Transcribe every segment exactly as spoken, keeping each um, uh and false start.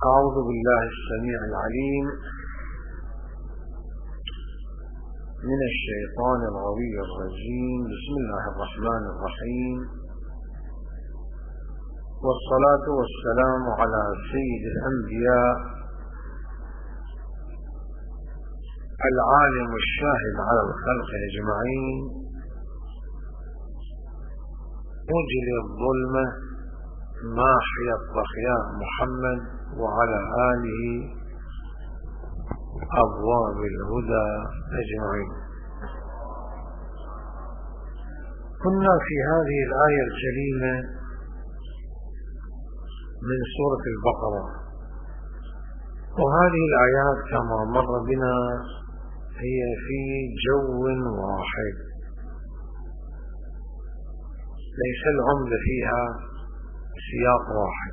أعوذ بالله السميع العليم من الشيطان الغوي الرجيم. بسم الله الرحمن الرحيم، والصلاة والسلام على سيد الأنبياء العالم الشاهد على الخلق أجمعين، مجل الظلمة ماحي الضحياء محمد وعلى آله أبواب الهدى أجمعين. كنا في هذه الآية الكريمة من سورة البقرة، وهذه الآيات كما مر بنا هي في جو واحد، ليس العمدة فيها سياق واحد،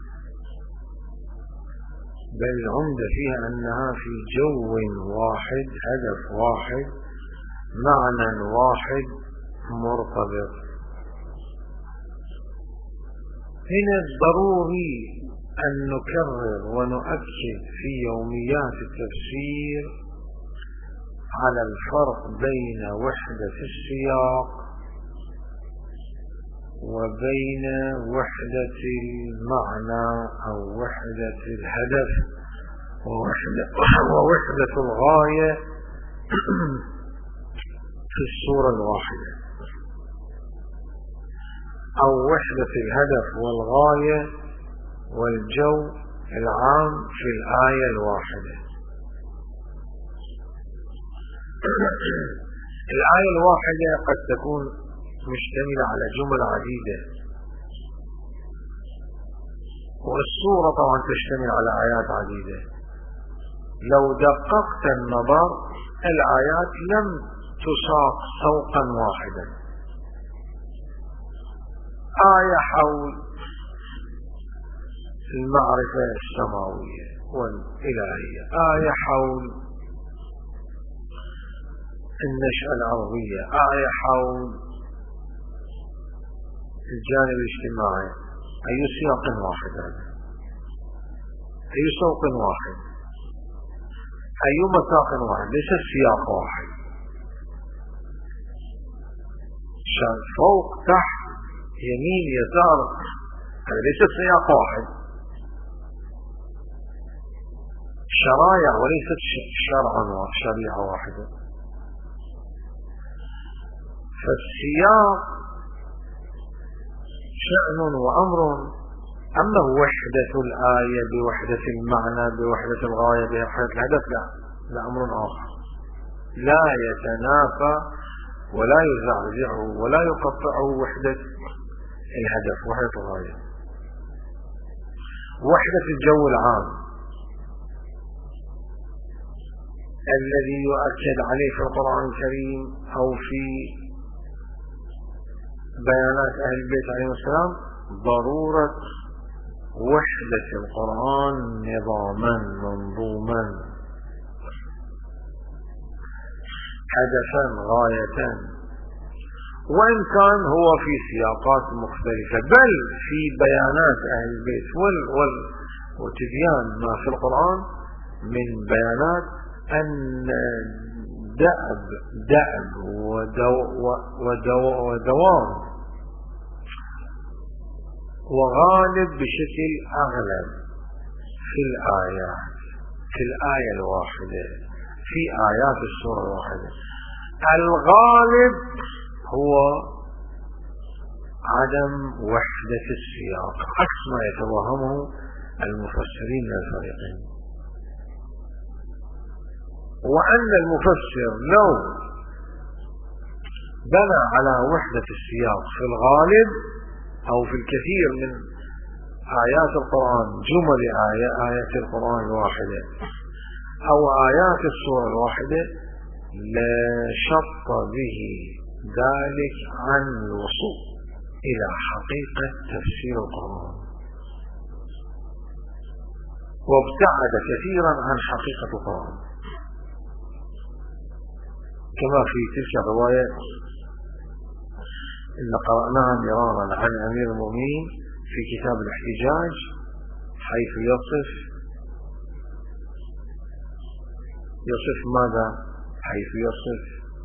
بل العمدة فيها أنها في جو واحد، هدف واحد، معنى واحد مرتبط. هنا ضروري أن نكرر ونؤكد في يوميات التفسير على الفرق بين وحدة السياق وبين وحدة المعنى أو وحدة الهدف ووحدة, ووحدة الغاية في الصورة الواحدة، أو وحدة الهدف والغاية والجو العام في الآية الواحدة. الآية الواحدة قد تكون مشتملة على جمل عديدة، والسورة طبعا تشتمل على آيات عديدة. لو دققت النظر الآيات لم تساق سوقا واحدا، آية حول المعرفة السماوية والإلهية، آية حول النشأة الأرضية، آية حول الجانب الاجتماعي. أي سياق واحد هذا، أي سوق واحد، أي مساق واحد، ليس السياق واحد. فوق تحت يمين يسار، هذا ليس السياق واحد، شرائع وليست شرعا وشريعة واحدة. فالسياق شأن وأمر، أما وحدة الآية بوحدة المعنى بوحدة الغاية بوحدة الهدف لا، لا أمر آخر، لا يتنافى ولا يزعزعه ولا يقطعه وحدة الهدف وحدة الغاية. وحدة الجو العام الذي يؤكد عليه في القرآن الكريم أو في بيانات أهل البيت عليهم السلام، ضرورة وحدة القرآن نظاما منظوما، هدفا غاية، وإن كان هو في سياقات مختلفة، بل في بيانات أهل البيت وال وال وتبيان ما في القرآن من بيانات أن دأب دأب ودو ودو ودوام وغالب بشكل أغلب في الآيات، في الآية الواحدة، في آيات السورة الواحدة، الغالب هو عدم وحدة السياق، عكس ما يتوهمه المفسرين من الفريقين. وأن المفسر لو بنى على وحدة السياق في الغالب أو في الكثير من آيات القرآن، جمل آية آيات القرآن الواحدة أو آيات السورة الواحدة، لشط به ذلك عن الوصول إلى حقيقة تفسير القرآن، وابتعد كثيرا عن حقيقة القرآن، كما في تلك الرواية اللي قرأناها مرارا عن أمير المؤمنين في كتاب الاحتجاج، حيث يصف يصف ماذا؟ حيث يصف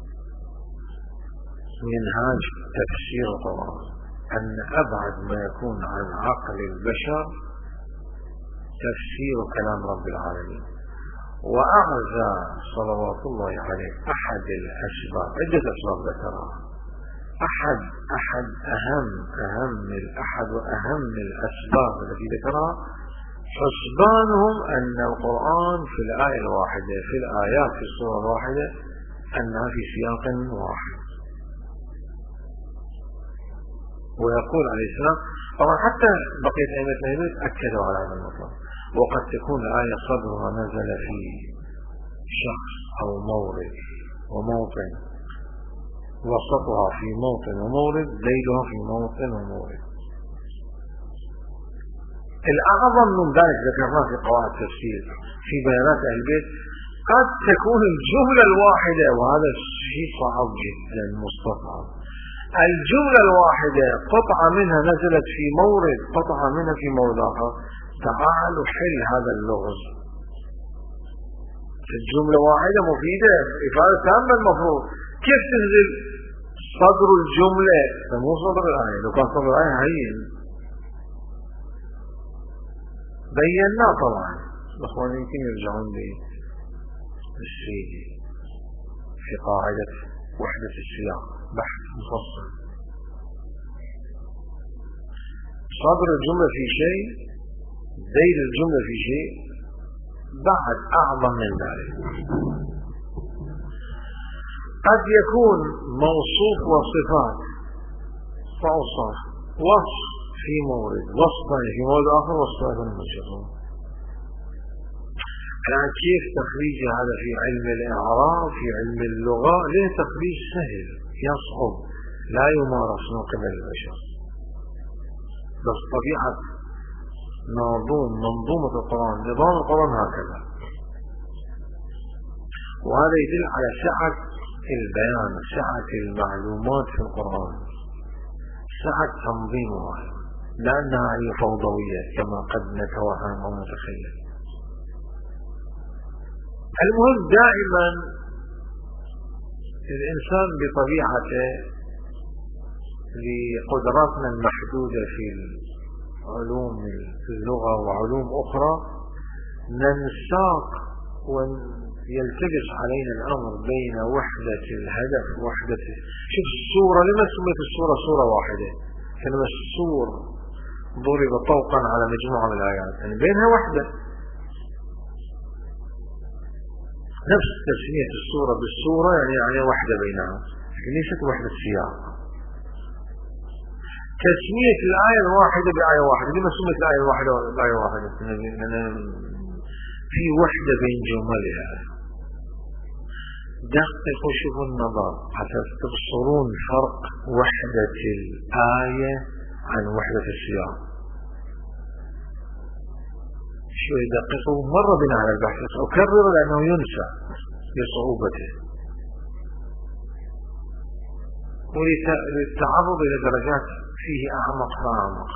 منهاج تفسير القرآن، أن أبعد ما يكون عن عقل البشر تفسير كلام رب العالمين. وأعزى صلوات الله عليه أحد الأسباب، عدة أسباب ذكرها، أحد أحد أهم أهم الأحد وأهم الأسباب التي ذكرها حسبانهم أن القرآن في الآية الواحدة، في الآيات في السورة الواحدة، أنها في سياق واحد. ويقول عليه السلام، طبعا حتى بقية أئمة الهدى أكدوا على هذا المطلب، وقد تكون الآية صدرها نزل في شخص أو مورد وموطن، وسطها في موطن ومورد، ذيلها في موطن ومورد. الأعظم من ذلك ذكرناه في قواعد التفسير في بيانات أهل البيت، قد تكون الجملة الواحدة، وهذا الشيء صعب جدا مستصعب، الجملة الواحدة قطعة منها نزلت في مورد، قطعة منها في مورد آخر. تعالوا حل هذا اللغز. الجملة واحدة مفيدة، إفادة تامة المفروض. كيف تنزل صدر الجملة؟ مو صدر الآية، لو كان صدر الآية هين بينا طبعا. الأخوان يمكن يرجعون لي السيدي في قاعدة وحدة السياق، بحث مفصل. صدر الجملة في شيء، ذيل الجملة في شيء، بعد أعظم من ذلك. قد يكون موصوف وصفات فأوصاف، وصف في مورد، وصفان في مورد آخر، وصفان منشطون. يعني كيف تخريج هذا في علم الإعراب، في علم اللغة؟ ليه تخريج سهل يصعب، لا يمارس من قبل البشر، بس طبيعة منظوم منظومة القرآن، نظام القرآن هكذا. وهذا يدل على سعة البيان، سعة المعلومات في القرآن، سعة تنظيمها، لأنها هي فوضوية كما قد نتوهم ونتخيل. المهم دائما الإنسان بطبيعته لقدراتنا المحدودة في علوم اللغة وعلوم أخرى ننساق ويلتبس علينا الأمر بين وحدة الهدف ووحدة. شوف السورة، لما سميت السورة سورة واحدة؟ كلمة السور ضرب طوقا على مجموعة من الآيات، يعني بينها وحدة. نفس تسمية السورة بالسورة يعني يعني وحدة بينها، لكن ليست وحدة سياق. تسمية الآية الواحدة بآية واحدة، لما سميت الآية الواحدة بآية واحدة؟ في وحدة بين جملها. دققوا شوفوا النظر حتى تبصرون فرق وحدة الآية عن وحدة السياق. شوي دققوا، مرة بنا على البحث، أكرر لأنه ينسى بصعوبته، وللتعرض إلى درجات فيه أعمق فأعمق.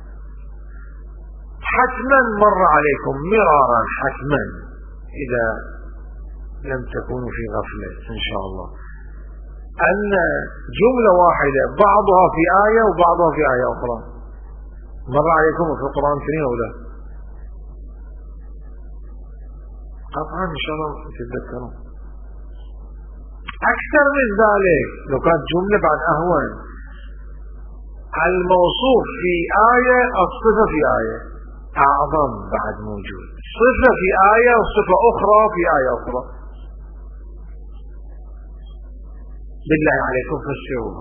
حتما مر عليكم مرارا، حتما إذا لم تكونوا في غفلة إن شاء الله، أن جملة واحدة بعضها في آية وبعضها في آية أخرى. مر عليكم في القرآن الكريم أو لا؟ قطعا إن شاء الله تتذكرون. أكثر من ذلك لو كانت جملة بعد أهون، الموصوف في آية الصفة في آية أعظم بعد موجود، صفة في آية وصفة أخرى في آية أخرى. بالله عليكم فسروها.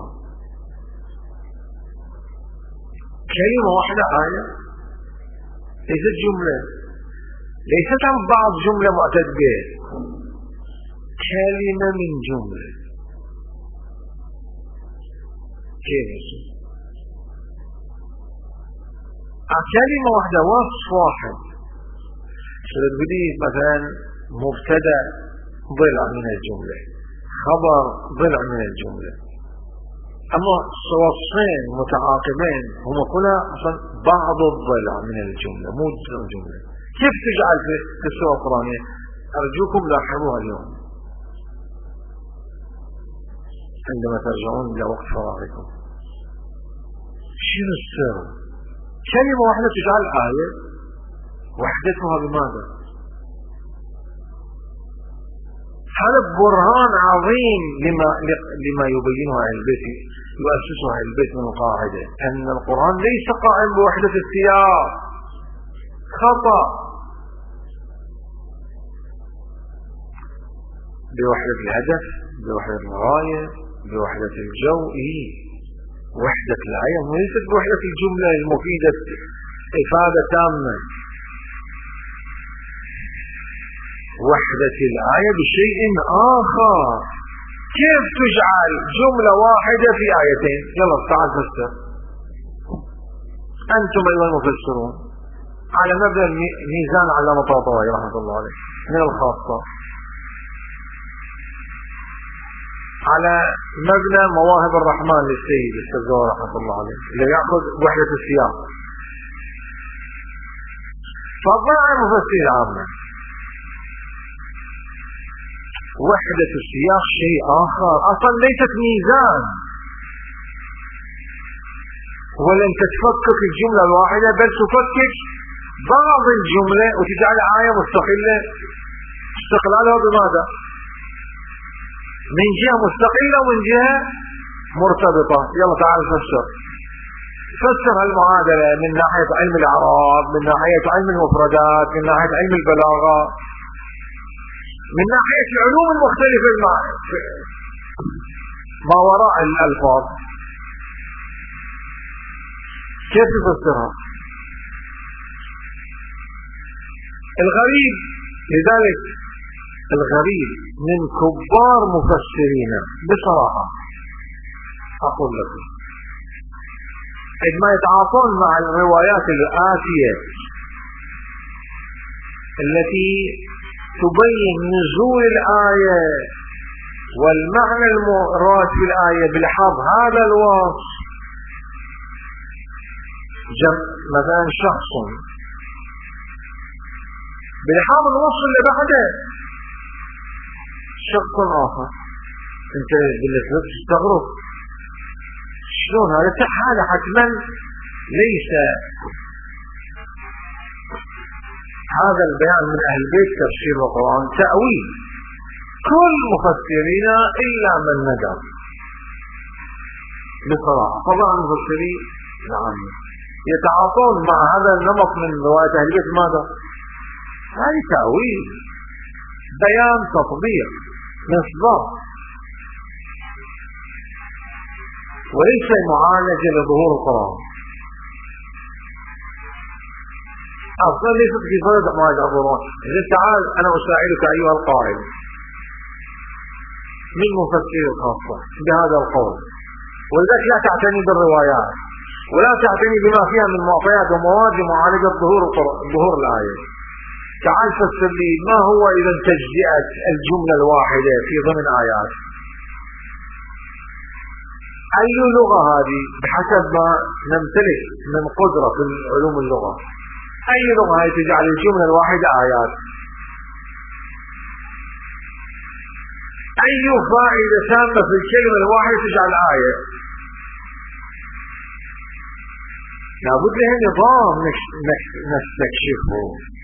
كلمة واحدة آية، ليست جملة، ليست عن بعض جملة معتد به، كلمة من جملة. كيف يصير؟ كلمة واحدة، وصف واحد. سنبدي مثلا مبتدأ ضلع من الجملة، خبر ضلع من الجملة، أما وصفين متعاقبين هم كلها أصلا بعض الضلع من الجملة، مو جزء الجملة. كيف تجعل في السورة القرآنية أرجوكم لاحظوها اليوم عندما ترجعون إلى وقت فراغكم. شنو السر؟ كلمة واحدة تجعل آية، وحدتها بماذا؟ هذا برهان عظيم لما لما يبينه أهل البيت، يؤسسه أهل البيت من القاعدة أن القرآن ليس قائم بوحدة السياق، خطأ، بوحدة الهدف، بوحدة الغاية، بوحدة الجو. إيه؟ وحدة الآية وليست بوحدة الجملة المفيدة إفادة تامة. وحدة الآية بشيء آخر. كيف تجعل جملة واحدة في آيتين؟ يلا تعال فسر أنتم أيها المفسرون على مبدأ ميزان علامة طاطاوي رحمة الله عليه من الخاصة، على مبنى مواهب الرحمن للسيد السبزوار رحمة الله عليه اللي يأخذ وحدة السياق. فضع مفسر عامة. وحدة السياق شيء آخر، أصلا ليست ميزان، ولن تتفكك الجملة الواحدة بل تفكك بعض الجملة وتجعل آية مستقلة. استقلالها بماذا؟ من جهة مستقلة ومن جهة مرتبطة. يلا تعال فسر فسر المعادلة من ناحية علم الإعراب، من ناحية علم المفردات، من ناحية علم البلاغة، من ناحية العلوم المختلفة ما وراء الألفاظ. كيف تفسرها؟ الغريب، لذلك الغريب من كبار مفسرين بصراحة أقول لكم عندما يتعاطون مع الروايات الآتية التي تبين نزول الآية والمعنى المراد في الآية بلحظ هذا الوصف، مثلا شخص بلحظ الوصف اللي بعده شخص آخر، انت بالنسبة تستغرب شلون هذا؟ هذا حتما ليس هذا البيان من أهل البيت تفسير القرآن تأويل. كل مفسرين إلا من ندر بصراحة. طبعا المفسرين نعم يتعاطون مع هذا النمط من رواية أهل البيت. ماذا؟ هذه تأويل، بيان، تطبيق، مصداق، وليس معالجة لظهور القرآن. أصلا ليست في صدد معالجة القرآن. إذا تعال أنا أساعدك أيها القائل من مفسر الخاصة بهذا القول، ولذلك لا تعتني بالروايات ولا تعتني بما فيها من معطيات ومواد لمعالجة ظهور ظهور الآية. تعال فسر لي ما هو إذا تجزئة الجملة الواحدة في ضمن آيات. أي لغة هذه بحسب ما نمتلك من قدرة في علوم اللغة؟ أي لغة هي تجعل الجملة الواحدة آيات؟ أي فائدة تامة في الكلمة الواحدة تجعل آية؟ لابد له نظام نستكشفه.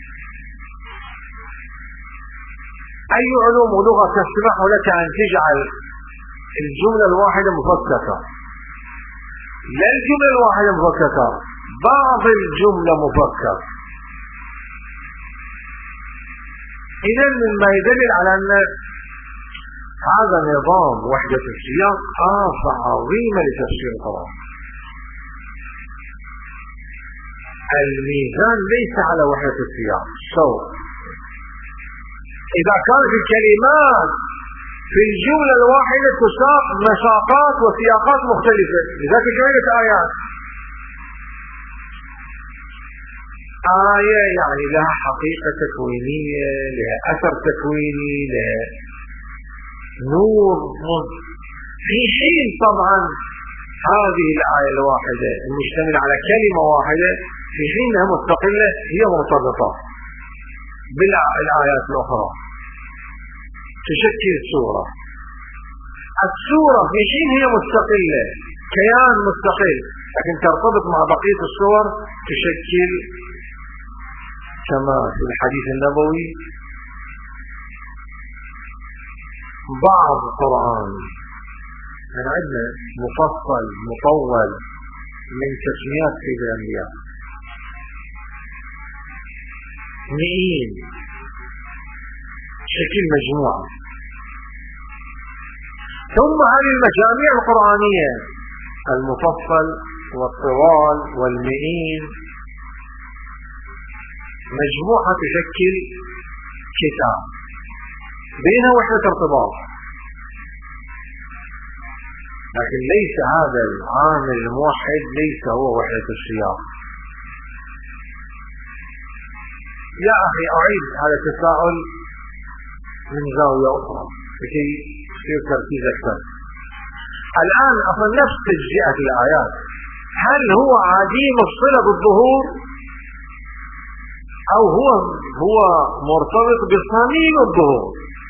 أي علوم ولغة تسمح لك أن تجعل الجملة الواحدة مفككة؟ لا الجملة الواحدة مفككة، بعض الجملة مفكك. إذن مما يدلل على أن هذا نظام وحدة السياق آفة عظيمة لتفسير القرآن. الميزان ليس على وحدة السياق سوء. إذا كانت الكلمات في الجملة الواحدة تساق مساقات وسياقات مختلفة، لذلك جملة آيات. آية يعني لها حقيقة تكوينية، لها أثر تكويني، لها نور، في حين طبعا هذه الآية الواحدة المشتملة على كلمة واحدة في حينها مستقلة هي مرتبطة بالآيات الأخرى. تشكل سورة. السورة في حين هي مستقلة كيان مستقل، لكن ترتبط مع بقية السور تشكل كما في الحديث النبوي بعض القرآن. يعني عندنا مفصل مطول من تسميات سيد الأنبياء، مئين شكل مجموعة. ثم هذه المجاميع القرآنية المفصل والطوال والمئين مجموعة تشكل كتاب بينها وحدة ارتباط، لكن ليس هذا العامل الموحد ليس هو وحدة السياق. يا أخي أعيد هذا التساؤل من زاوية أخرى لكي يصير تركيز أكثر. الآن أصلا نفس تجزئة الآيات، هل هو عديم الصلة بالظهور أو هو هو مرتبط بصميم الظهور؟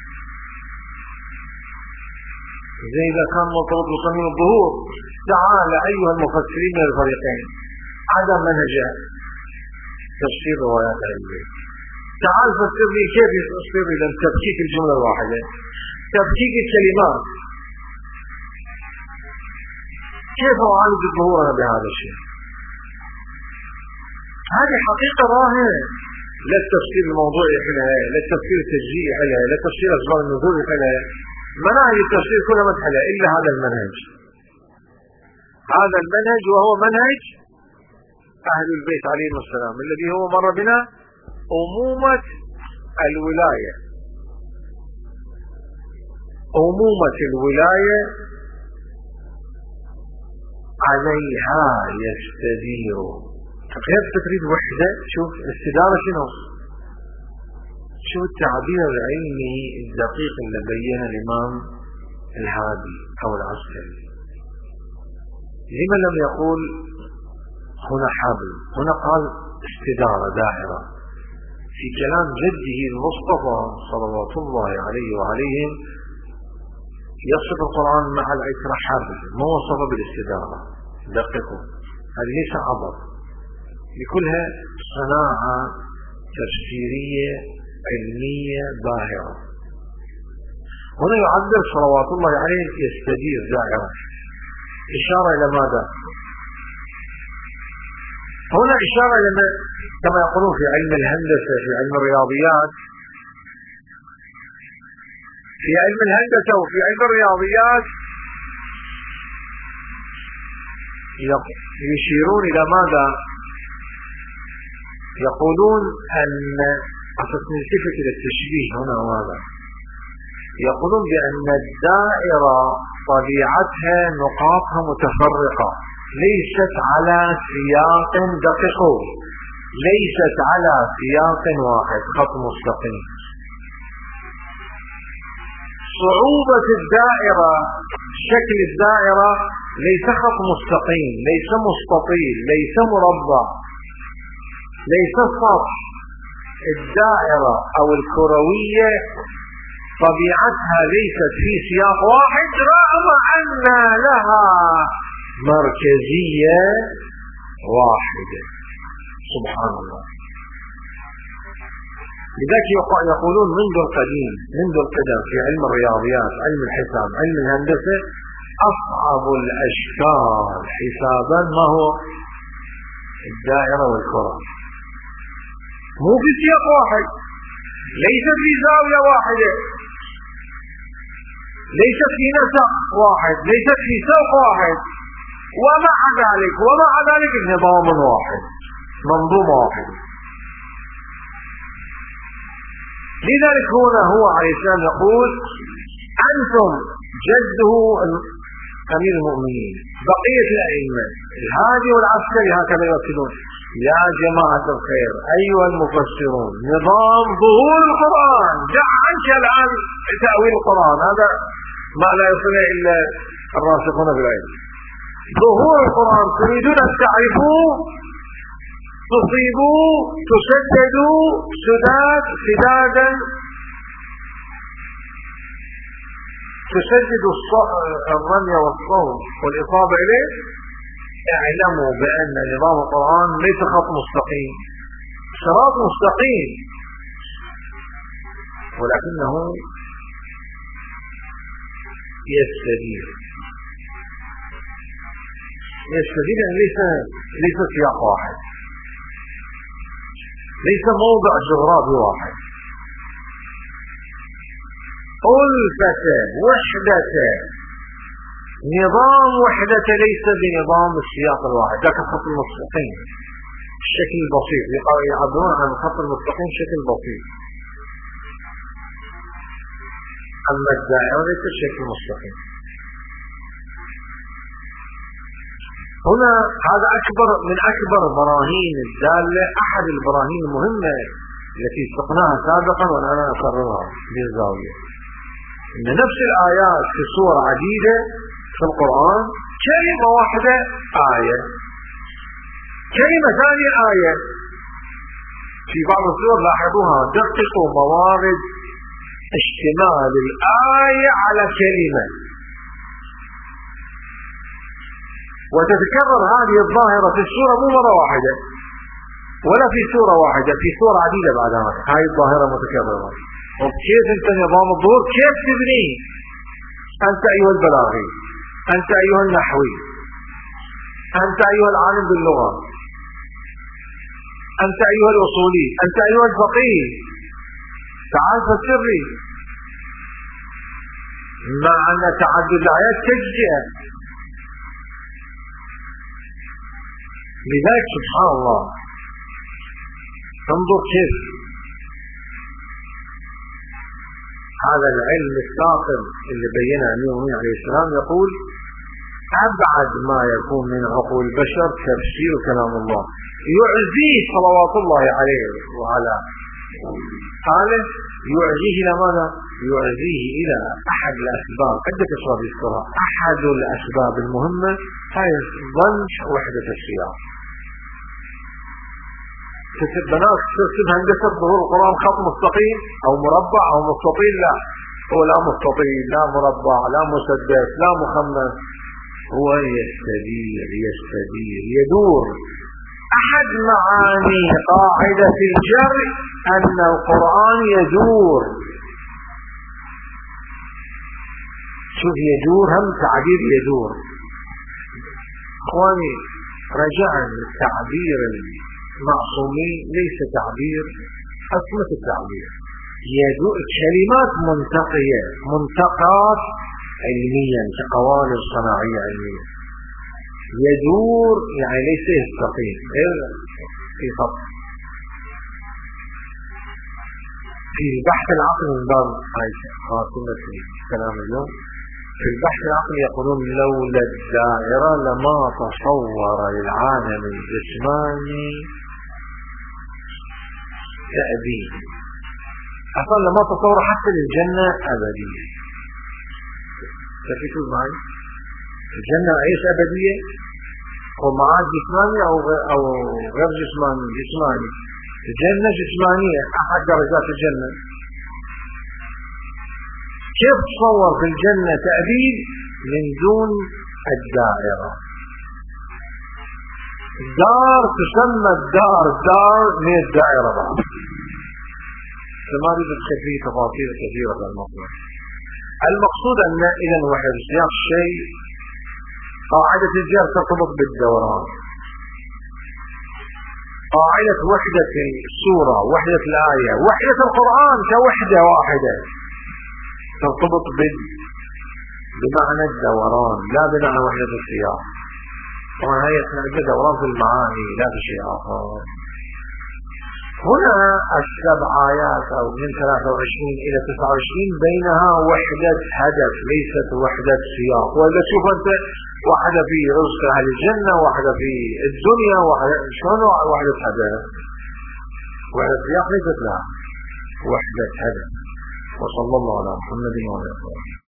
زي إذا كان مرتبط بصميم الظهور، تعال أيها المفسرين من الفريقين عدم منهج تفسير روايات العلمية، تعال فسر لي كيف يصير إذا تفكيك الجملة الواحدة، تفكيك الكلمات، كيف أعالج الظهور أنا بهذا الشيء؟ هذه حقيقة ظاهرة، لا التفسير الموضوعي يحلها، لا التفسير التجزئي يحلها، لا التفسير أسباب النزول يحلها، مناهج التفسير كلها ما تحلها إلا هذا المنهج. هذا المنهج وهو منهج أهل البيت عليهم السلام الذي هو مر بنا أمومة الولاية. أمومة الولاية عليها يستدير. غير تريد وحدة، شوف الاستدارة شنو؟ شو التعبير العلمي الدقيق اللي بينه الإمام الهادي أو العسكري؟ لما لم يقول هنا حبل، هنا قال استدارة دائرة؟ في كلام جده المصطفى صلوات الله عليه وعليهم يصف القرآن مع العترة حبل، ما وصف بالاستدارة. دققوا، هذه ليس عبط، لكلها صناعة تفسيرية علمية باهرة. هنا يعبر صلوات الله عليه يستدير دائرة، إشارة إلى ماذا؟ هنا إشارة إلى كما يقولون في علم الهندسة، في علم الرياضيات، في علم الهندسة وفي علم الرياضيات يشيرون إلى ماذا؟ يقولون أن أساس نلتفت إلى التشبيه هنا وهذا، يقولون بأن الدائرة طبيعتها نقاطها متفرقة، ليست على سياق دقيق، ليست على سياق واحد خط مستقيم. صعوبة الدائرة، شكل الدائرة ليس خط مستقيم، ليس مستطيل، ليس مربع، ليس سطح. الدائرة أو الكروية طبيعتها ليست في سياق واحد، رغم أن لها مركزية واحدة. سبحان الله. لذلك يقولون منذ القديم، منذ القدم في علم الرياضيات، علم الحساب، علم الهندسة، أصعب الأشكال حسابا ما هو؟ الدائرة والكرة. مو في سياق واحد، ليس في زاوية واحدة، ليست في نسق واحد، ليست في سوق واحد، ومع ذلك ومع ذلك نظام واحد، منظومة واحد. لذلك هنا هو عليه السلام يقول أنتم جده أمير المؤمنين، بقية الأئمة الهادي والعسكري هكذا يقولون يا جماعة الخير أيها المفسرون، نظام ظهور القرآن، دع عنك الآن تأويل القرآن، هذا ما لا يصل إلا الراسخون بالعلم. ظهور القرآن تريدون أن تعرفوا، تصيبوا، تسددوا سداد سدادا تسدد الرمي والصوت والإصابة إليه، اعلموا بأن نظام القرآن ليس خط مستقيم، صراط مستقيم، ولكنه يستدير. يستدير يعني ليس ليس سياق واحد، ليس موضع جغرافي واحد. ألفة وحدة، نظام وحدة ليس بنظام السياق الواحد، ذاك الخط المستقيم الشكل البسيط، يعبرون عن الخط المستقيم شكل بسيط، أما الدائرة ليس الشكل المستقيم. هنا هذا أكبر من أكبر براهين الدالة، أحد البراهين المهمة التي سقناها سابقا وأنا أكررها بالزاوية، إن نفس الآيات في صور عديدة في القرآن كلمة واحدة آية، كلمة ثانية آية. في بعض الصور لاحظوها دققوا موارد اشتمال الآية على كلمة، وتتكرر هذه الظاهرة في السورة مو مرة واحدة ولا في سورة واحدة، في سورة عديدة بعدها هاي الظاهرة متكررة. وكيف انت نظام الظهور كيف تبنيه؟ انت ايها البلاغي، انت ايها النحوي، انت ايها العالم باللغة، انت ايها الاصولي، انت ايها الفقيه، تعال فسر لي. مع ان تعدد الايات تجزئة، لذلك سبحان الله انظر كيف هذا العلم الثاقب اللي بينه امير المؤمنين عليه السلام يقول ابعد ما يكون من عقول البشر تفسير كلام الله، يعزيه صلوات الله عليه وعلى آله، يعزيه الى ماذا؟ يعزيه الى احد الاسباب، عدة اسباب يذكرها، احد الاسباب المهمة هي ظن وحدة السياق. تكتب بنات تكتب هندسة ظهور القرآن خط مستقيم أو مربع أو مستطيل، لا، هو لا مستطيل لا مربع لا مسدس لا مخمس، هو يستدير يستدير يدور. أحد معاني قاعدة الجر أن القرآن يدور. شوف يدور هم تعبير يدور. أخواني رجعا للتعبير المعصومين ليس تعبير أصلة التعبير، يدور كلمات منتقية منتقات علميا كقوالب صناعية علمية. يدور يعني ليس يستقيم غير في خط. في البحث العقلي من باب خاصمة الكلام اليوم، في البحث العقلي يقولون لولا الدائرة لما تصور العالم الجسماني تأبيه، أصلا لما تصور حتى الجنة أبدية. تفكروا معي الجنة عيش أبدية ومعاد جسماني أو أو غير جسماني. جسماني الجنة جسمانية أحد درجات الجنة. كيف تصور في الجنة تأبيد من دون الدائرة؟ دار تسمى الدار دار من الدائرة بعد. فما بدك تخفي تفاصيل كثيرة في الموضوع. المقصود أن إذا وحدة سياق الشيء قاعدة الجر ترتبط بالدوران، قاعدة وحدة السورة وحدة الآية وحدة القرآن كوحدة واحدة ترتبط بمعنى الدوران لا بمعنى وحدة السياق. طبعا هي اسمها دوران في المعاني لا في شيء آخر. هنا السبع آيات أو من ثلاثة وعشرين إلى تسعة وعشرين بينها وحدة هدف ليست وحدة سياق. ولا شوف أنت واحدة في رزق أهل الجنة، واحدة في الدنيا، واحدة شلون وحدة هدف؟ وحدة سياق ليست لها وحدة هدف. وصلى الله على محمد وعلى آله.